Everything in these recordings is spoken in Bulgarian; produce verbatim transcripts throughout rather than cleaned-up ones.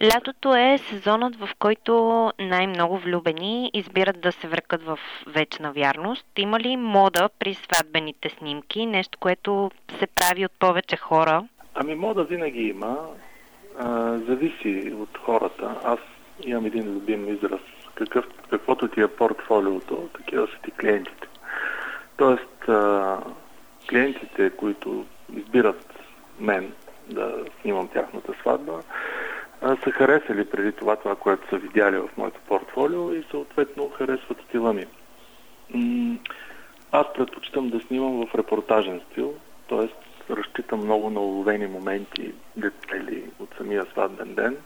Лятото е сезонът, в който най-много влюбени избират да се врекат в вечна вярност. Има ли мода при сватбените снимки? Нещо, което се прави от повече хора? Ами мода винаги има. А, зависи от хората. Аз имам един любим израз. Какъв, каквото ти е портфолиото, такива са ти клиентите. Тоест, а, клиентите, които избират мен да снимам тяхната сватба, а, са харесали преди това това, което са видяли в моето портфолио и съответно харесват стила ми. М- аз предпочитам да снимам в репортажен стил, т.е. разчитам много на уловени моменти, детайли от самия сватбен ден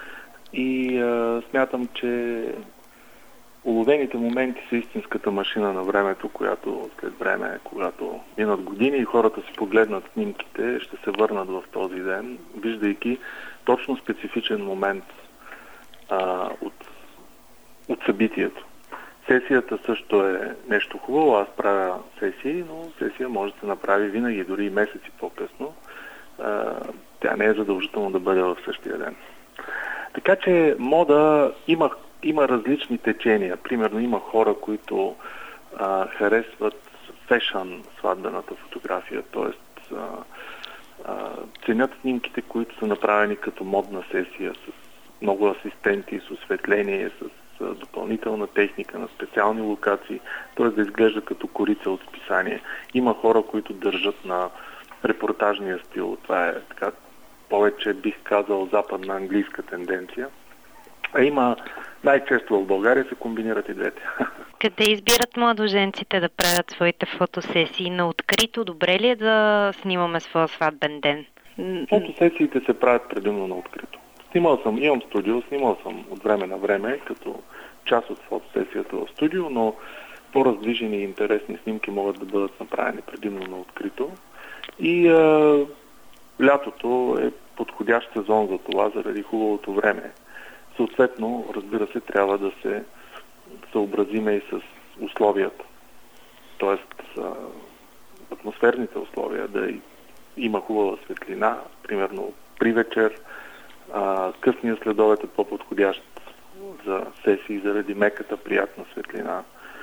и а, смятам, че уловените моменти са истинската машина на времето, която след време, когато минат години и хората си погледнат снимките, ще се върнат в този ден, виждайки точно специфичен момент а, от, от събитието. Сесията също е нещо хубаво. Аз правя сесии, но сесия може да се направи винаги, дори и месеци по-късно. А, тя не е задължително да бъде в същия ден. Така че мода има Има различни течения. Примерно има хора, които а, харесват фешън сватбената фотография, т.е. ценят снимките, които са направени като модна сесия, с много асистенти, с осветление, с а, допълнителна техника на специални локации, т.е. да изглежда като корица от списание. Има хора, които държат на репортажния стил. Това е така повече, бих казал, западна английска тенденция. А има най-често в България се комбинират и двете. Къде избират младоженците да правят своите фотосесии? На открито добре ли е да снимаме своя сватбен ден? Фотосесиите се правят предимно на открито. Снимал съм, имам студио, снимал съм от време на време, като част от фотосесията в студио, но по-раздвижени и интересни снимки могат да бъдат направени предимно на открито. И а, лятото е подходящ сезон за това, заради хубавото време. Съответно, разбира се, трябва да се съобразиме и с условията. Тоест, а, атмосферните условия, да има хубава светлина, примерно при вечер, а, късния следобед е по-подходящ за сесии заради меката, приятна светлина.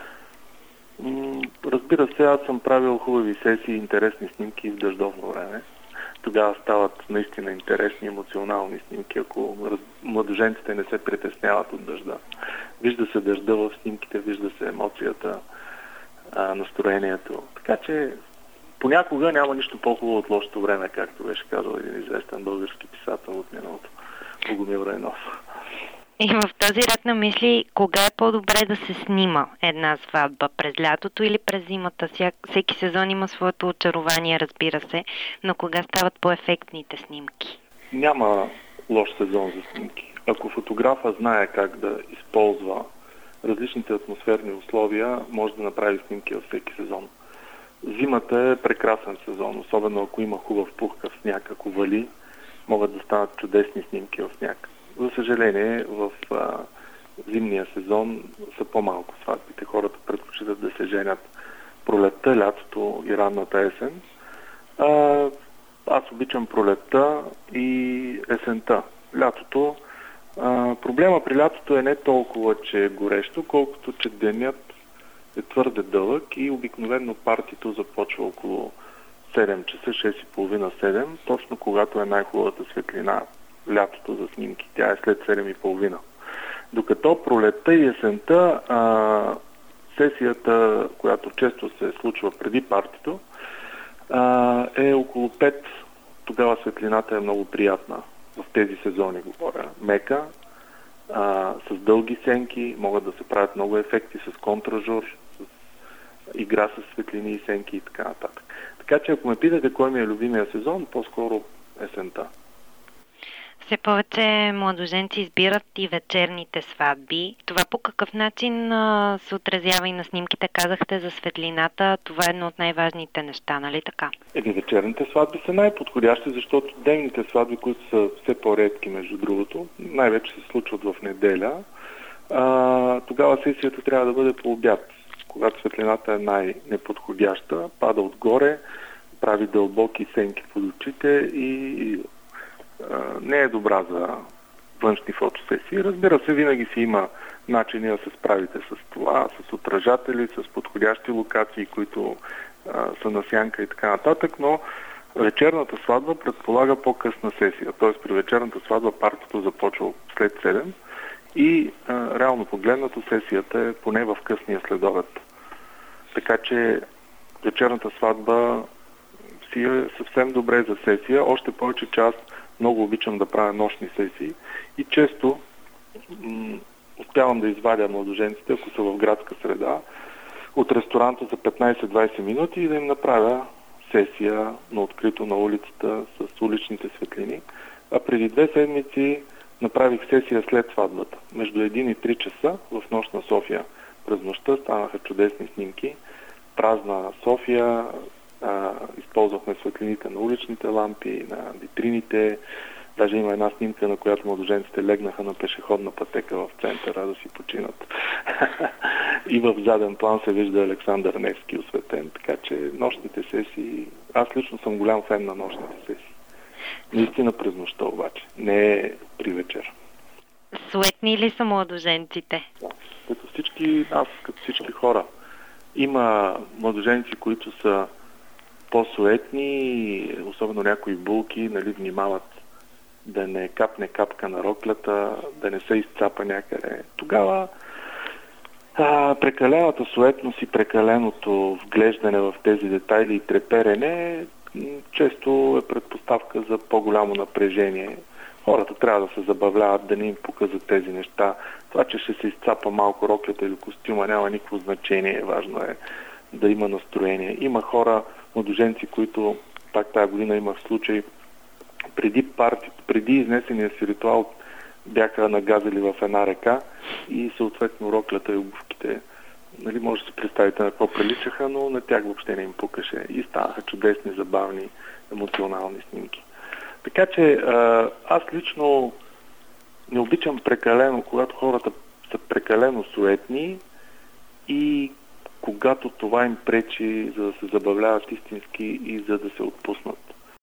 М- разбира се, аз съм правил хубави сесии, интересни снимки в дъждовно време. Тогава стават наистина интересни, емоционални снимки, ако раз... младоженците не се притесняват от дъжда. Вижда се дъжда в снимките, вижда се емоцията, а, настроението. Така че понякога няма нищо по-хубаво от лошото време, както беше казал един известен български писател от миналото, Богомил Райнов. И в този ред на мисли, кога е по-добре да се снима една сватба? През лятото или през зимата? Всеки сезон има своето очарование, разбира се, но кога стават по-ефектните снимки? Няма лош сезон за снимки. Ако фотографа знае как да използва различните атмосферни условия, може да направи снимки във всеки сезон. Зимата е прекрасен сезон, особено ако има хубав пухкав сняг, ако вали, могат да станат чудесни снимки в сняг. За съжаление, в а, зимния сезон са по-малко сватбите. Хората предпочитат да се женят пролетта, лятото и ранната есен. А, аз обичам пролетта и есента. Лятото, а, проблема при лятото е не толкова, че е горещо, колкото, че денят е твърде дълъг и обикновено партито започва около седем часа, шест и половина седем, точно когато е най-хубавата светлина. Лятото за снимки. Тя е след седем и половина. Докато пролетта и есента, а, сесията, която често се случва преди партито, а, е около пет. Тогава светлината е много приятна. В тези сезони говоря. Мека, а, с дълги сенки, могат да се правят много ефекти с контражур, с игра с светлини и сенки и така нататък. Така че ако ме питате кой ми е любимия сезон, по-скоро есента. Все повече младоженци избират и вечерните сватби. Това по какъв начин а, се отразява и на снимките? Казахте за светлината. Това е едно от най-важните неща, нали така? Еби, вечерните сватби са най-подходящи, защото денните сватби, които са все по-редки, между другото, най-вече се случват в неделя. А, тогава сесията трябва да бъде по обяд, когато светлината е най-неподходяща, пада отгоре, прави дълбоки сенки под очите и не е добра за външни фотосесии. Разбира се, винаги си има начини да се справите с това, с отражатели, с подходящи локации, които а, са на сянка и така нататък, но вечерната сватба предполага по-късна сесия. Т.е. при вечерната сватба партито започва след седем и а, реално погледнато сесията е поне в късния следобед. Така че вечерната сватба си е съвсем добре за сесия, още повече, че аз много обичам да правя нощни сесии и често м- успявам да извадя младоженците, ако са в градска среда, от ресторанта за петнайсет-двайсет минути и да им направя сесия на открито на улицата с уличните светлини. А преди две седмици направих сесия след сватбата. Между един и три часа в нощ на София. През нощта станаха чудесни снимки. Празна София, а, използвахме светлините на уличните лампи, на витрините. Даже има една снимка, на която младоженците легнаха на пешеходна пътека в центъра да си починат. И в заден план се вижда Александър Невски осветен. Така че нощните сесии... Аз лично съм голям фен на нощните сесии. Наистина през нощта обаче. Не при вечер. Суетни ли са младоженците? Да. Като всички, аз като всички хора. Има младоженци, които са по-суетни, особено някои булки, нали, внимават да не капне капка на роклята, да не се изцапа някъде. Тогава а, прекалената суетност и прекаленото вглеждане в тези детайли и треперене често е предпоставка за по-голямо напрежение. Хората трябва да се забавляват, да не им показват тези неща. Това, че ще се изцапа малко роклята или костюма, няма никакво значение. Важно е да има настроение. Има хора, младоженци, които пак тази година имах случай, преди парти, преди изнесения си ритуал бяха нагазали в една река и съответно роклята и обувките, нали, може да се представите на какво приличаха, но на тях въобще не им пукаше и станаха чудесни, забавни, емоционални снимки. Така че аз лично не обичам прекалено, когато хората са прекалено суетни и когато това им пречи, за да се забавляват истински и за да се отпуснат.